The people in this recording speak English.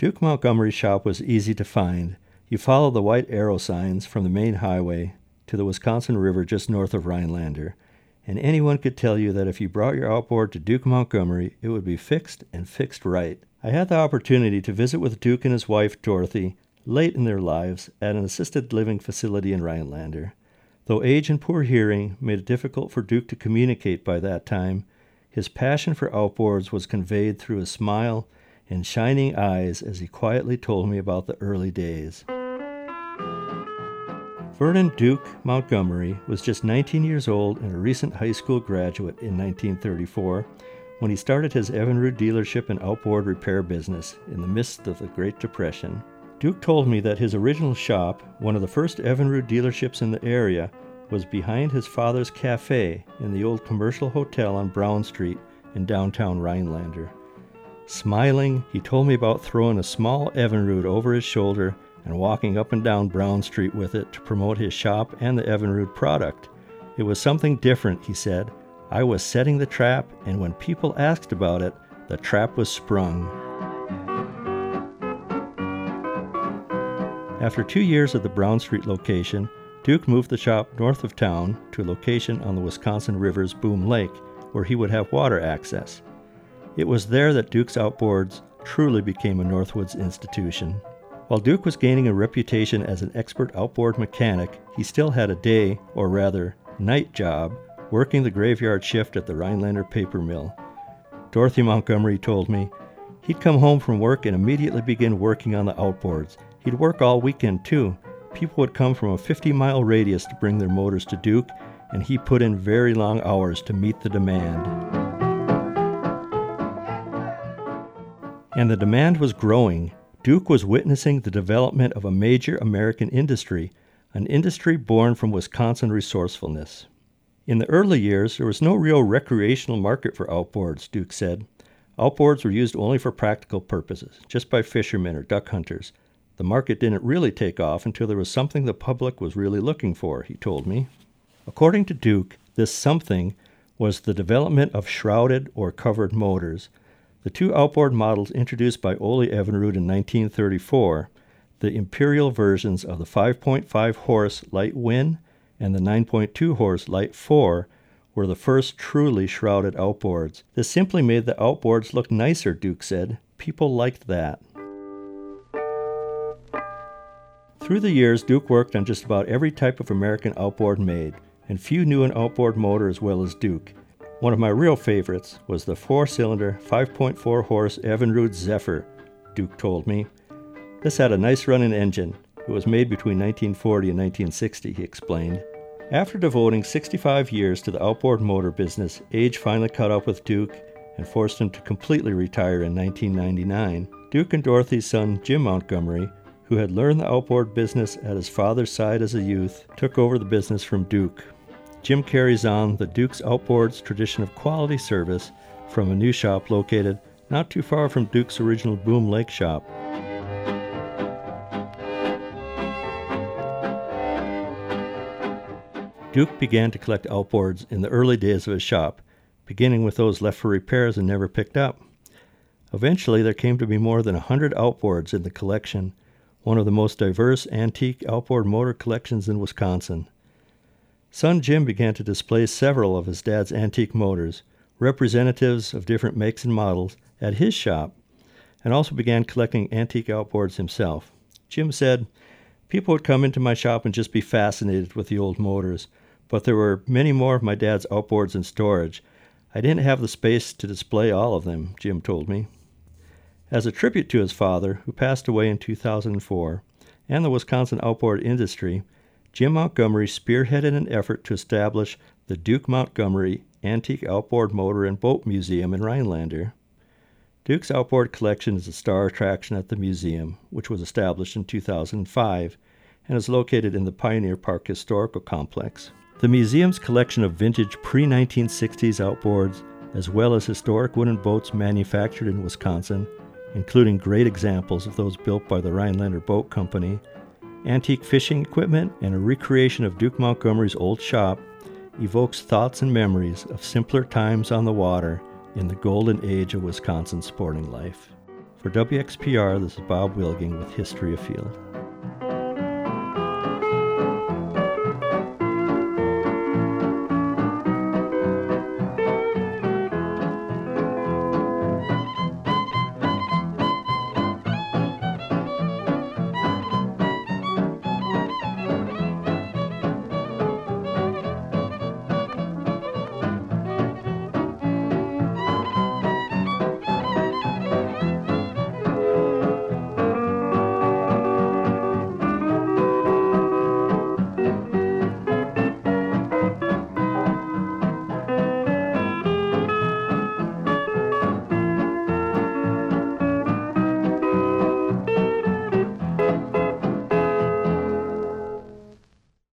Duke Montgomery's shop was easy to find. You follow the white arrow signs from the main highway to the Wisconsin River just north of Rhinelander, and anyone could tell you that if you brought your outboard to Duke Montgomery, it would be fixed and fixed right. I had the opportunity to visit with Duke and his wife, Dorothy, late in their lives at an assisted living facility in Rhinelander. Though age and poor hearing made it difficult for Duke to communicate by that time, his passion for outboards was conveyed through a smile and shining eyes as he quietly told me about the early days. Vernon Duke Montgomery was just 19 years old and a recent high school graduate in 1934 when he started his Evinrude dealership and outboard repair business in the midst of the Great Depression. Duke told me that his original shop, one of the first Evinrude dealerships in the area, was behind his father's cafe in the old commercial hotel on Brown Street in downtown Rhinelander. Smiling, he told me about throwing a small Evinrude over his shoulder and walking up and down Brown Street with it to promote his shop and the Evinrude product. It was something different, he said. I was setting the trap, and when people asked about it, the trap was sprung. After 2 years at the Brown Street location, Duke moved the shop north of town to a location on the Wisconsin River's Boom Lake, where he would have water access. It was there that Duke's outboards truly became a Northwoods institution. While Duke was gaining a reputation as an expert outboard mechanic, he still had a day, or rather, night job, working the graveyard shift at the Rhinelander paper mill. Dorothy Montgomery told me, he'd come home from work and immediately begin working on the outboards. He'd work all weekend, too. People would come from a 50-mile radius to bring their motors to Duke, and he put in very long hours to meet the demand. And the demand was growing. Duke was witnessing the development of a major American industry, an industry born from Wisconsin resourcefulness. In the early years, there was no real recreational market for outboards, Duke said. Outboards were used only for practical purposes, just by fishermen or duck hunters. The market didn't really take off until there was something the public was really looking for, he told me. According to Duke, this something was the development of shrouded or covered motors. The two outboard models introduced by Ole Evinrude in 1934, the imperial versions of the 5.5-horse Light Win and the 9.2-horse Light 4, were the first truly shrouded outboards. This simply made the outboards look nicer, Duke said. People liked that. Through the years, Duke worked on just about every type of American outboard made, and few knew an outboard motor as well as Duke. One of my real favorites was the 4-cylinder, 5.4-horse Evinrude Zephyr, Duke told me. This had a nice running engine. It was made between 1940 and 1960, he explained. After devoting 65 years to the outboard motor business, age finally caught up with Duke and forced him to completely retire in 1999. Duke and Dorothy's son, Jim Montgomery, who had learned the outboard business at his father's side as a youth, took over the business from Duke. Jim carries on the Duke's Outboards tradition of quality service from a new shop located not too far from Duke's original Boom Lake shop. Duke began to collect outboards in the early days of his shop, beginning with those left for repairs and never picked up. Eventually, there came to be more than 100 outboards in the collection, one of the most diverse antique outboard motor collections in Wisconsin. Son Jim began to display several of his dad's antique motors, representatives of different makes and models, at his shop, and also began collecting antique outboards himself. Jim said, people would come into my shop and just be fascinated with the old motors, but there were many more of my dad's outboards in storage. I didn't have the space to display all of them, Jim told me. As a tribute to his father, who passed away in 2004, and the Wisconsin outboard industry, Jim Montgomery spearheaded an effort to establish the Duke Montgomery Antique Outboard Motor and Boat Museum in Rhinelander. Duke's outboard collection is a star attraction at the museum, which was established in 2005 and is located in the Pioneer Park Historical Complex. The museum's collection of vintage pre-1960s outboards, as well as historic wooden boats manufactured in Wisconsin, including great examples of those built by the Rhinelander Boat Company, antique fishing equipment, and a recreation of Duke Montgomery's old shop, evokes thoughts and memories of simpler times on the water in the golden age of Wisconsin sporting life. For WXPR, this is Bob Wilging with History Afield.